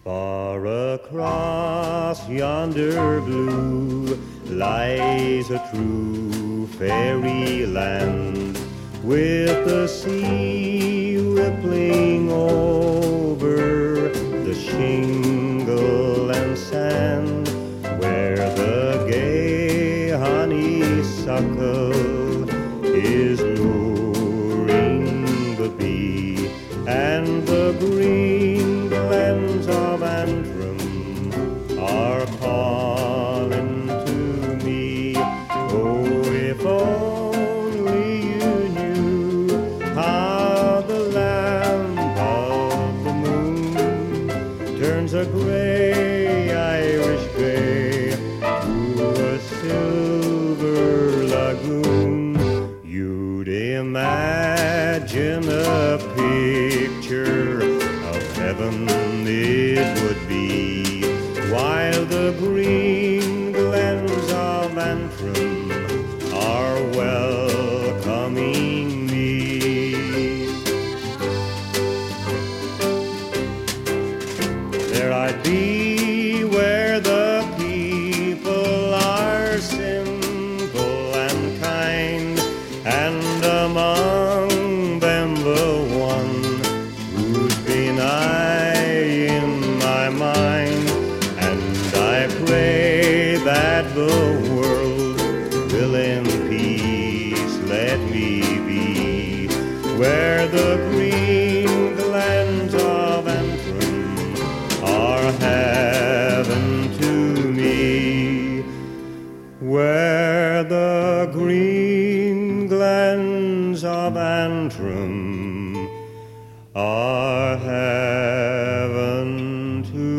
Far across yonder blue lies a true fairyland, with the sea rippling over the shingle and sand, where the gay honeysuckle is luring the bee, and the green glens of Antrim are calling to me. Oh, if only you knew how the lamp of the moon turns a gray Irish bay to a silver lagoon. You'd imagine a picture of heaven it would be, while the green glens of Antrim are welcoming me. There I'd be where the people are simple and kind, and among them the one who's been in my mind. And I pray that the world will in peace let me be, where the green glens of Antrim are heaven to me, where the green glens of Antrim are heaven to